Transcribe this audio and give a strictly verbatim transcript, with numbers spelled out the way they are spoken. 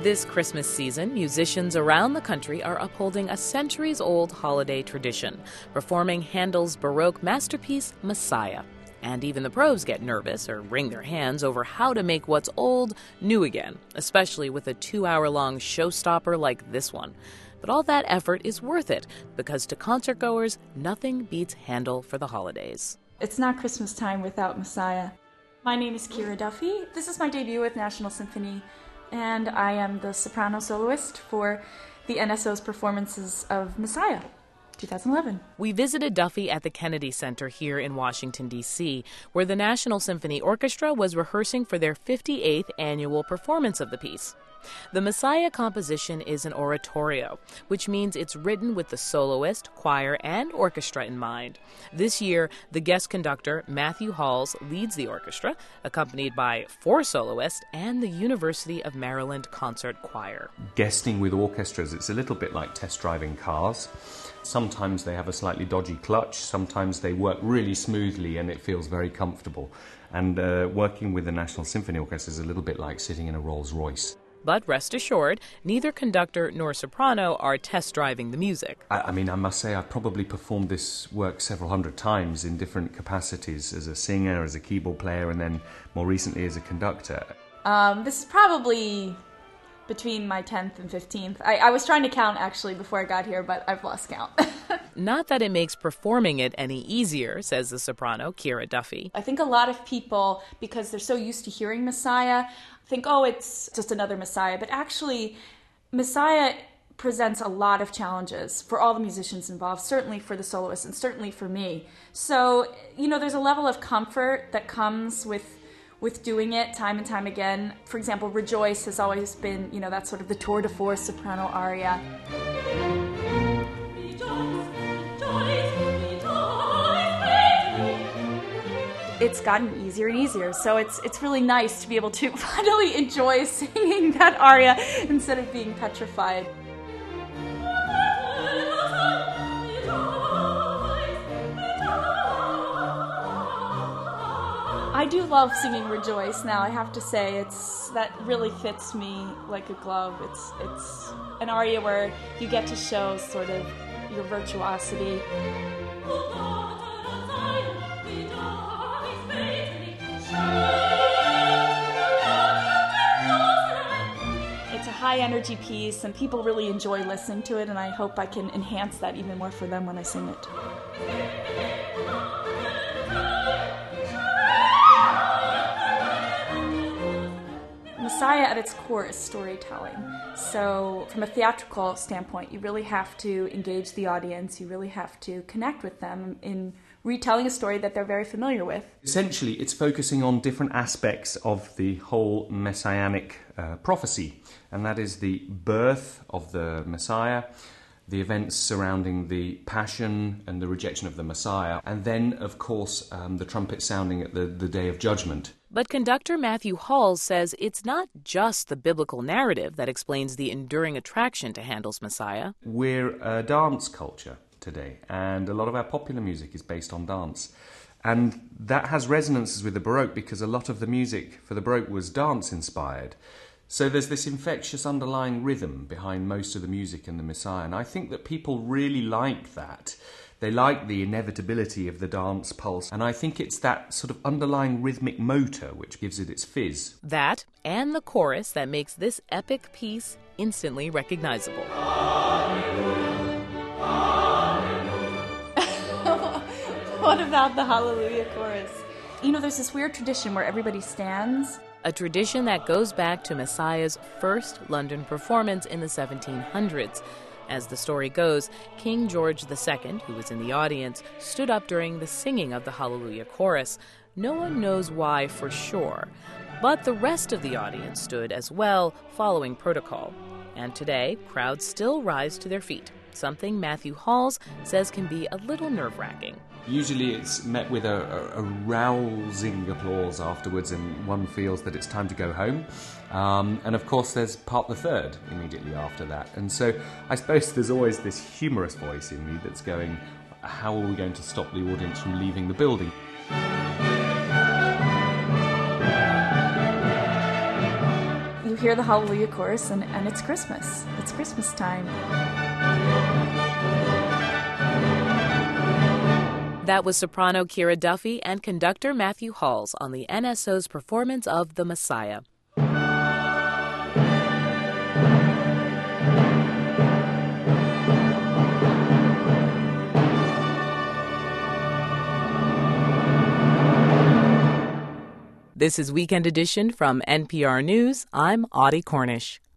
This Christmas season, musicians around the country are upholding a centuries-old holiday tradition, performing Handel's Baroque masterpiece, Messiah. And even the pros get nervous or wring their hands over how to make what's old new again, especially with a two-hour-long showstopper like this one. But all that effort is worth it, because to concertgoers, nothing beats Handel for the holidays. It's not Christmas time without Messiah. My name is Kira Duffy. This is my debut with National Symphony, and I am the soprano soloist for the N S O's performances of Messiah, twenty eleven. We visited Duffy at the Kennedy Center here in Washington, D C, where the National Symphony Orchestra was rehearsing for their fifty-eighth annual performance of the piece. The Messiah composition is an oratorio, which means it's written with the soloist, choir, and orchestra in mind. This year, the guest conductor, Matthew Halls, leads the orchestra, accompanied by four soloists and the University of Maryland Concert Choir. Guesting with orchestras, it's a little bit like test driving cars. Sometimes they have a slightly dodgy clutch, sometimes they work really smoothly and it feels very comfortable. And uh, working with the National Symphony Orchestra is a little bit like sitting in a Rolls Royce. But rest assured, neither conductor nor soprano are test driving the music. I, I mean, I must say I've probably performed this work several hundred times in different capacities, as a singer, as a keyboard player, and then more recently as a conductor. Um, this is probably between my tenth and fifteenth. I, I was trying to count, actually, before I got here, but I've lost count. Not that it makes performing it any easier, says the soprano, Kira Duffy. I think a lot of people, because they're so used to hearing Messiah, think, oh, it's just another Messiah. But actually, Messiah presents a lot of challenges for all the musicians involved, certainly for the soloists and certainly for me. So, you know, there's a level of comfort that comes with with doing it time and time again. For example, Rejoice has always been, you know, that's sort of the tour de force soprano aria. It's gotten easier and easier, so it's it's really nice to be able to finally enjoy singing that aria instead of being petrified. I do love singing Rejoice now, I have to say. It's that really fits me like a glove. It's it's an aria where you get to show sort of your virtuosity. It's a high energy piece and people really enjoy listening to it, and I hope I can enhance that even more for them when I sing it. Messiah at its core is storytelling. So from a theatrical standpoint, you really have to engage the audience, you really have to connect with them in retelling a story that they're very familiar with. Essentially, it's focusing on different aspects of the whole messianic uh, prophecy, and that is the birth of the Messiah, the events surrounding the passion and the rejection of the Messiah, and then, of course, um, the trumpet sounding at the, the day of judgment. But conductor Matthew Halls says it's not just the biblical narrative that explains the enduring attraction to Handel's Messiah. We're a dance culture today, and a lot of our popular music is based on dance. And that has resonances with the Baroque because a lot of the music for the Baroque was dance-inspired. So there's this infectious underlying rhythm behind most of the music in the Messiah, and I think that people really like that. They like the inevitability of the dance pulse, and I think it's that sort of underlying rhythmic motor which gives it its fizz. That, and the chorus that makes this epic piece instantly recognizable. What about the Hallelujah chorus? You know, there's this weird tradition where everybody stands. A tradition that goes back to Messiah's first London performance in the seventeen hundreds. As the story goes, King George the Second, who was in the audience, stood up during the singing of the Hallelujah chorus. No one knows why for sure, but the rest of the audience stood as well, following protocol. And today, crowds still rise to their feet, something Matthew Halls says can be a little nerve-wracking. Usually it's met with a, a, a rousing applause afterwards, and one feels that it's time to go home. Um, and of course there's part the third immediately after that. And so I suppose there's always this humorous voice in me that's going, how are we going to stop the audience from leaving the building? You hear the Hallelujah chorus, and, and it's Christmas. It's Christmas time. That was soprano Kira Duffy and conductor Matthew Halls on the N S O's performance of The Messiah. This is Weekend Edition from N P R News. I'm Audie Cornish.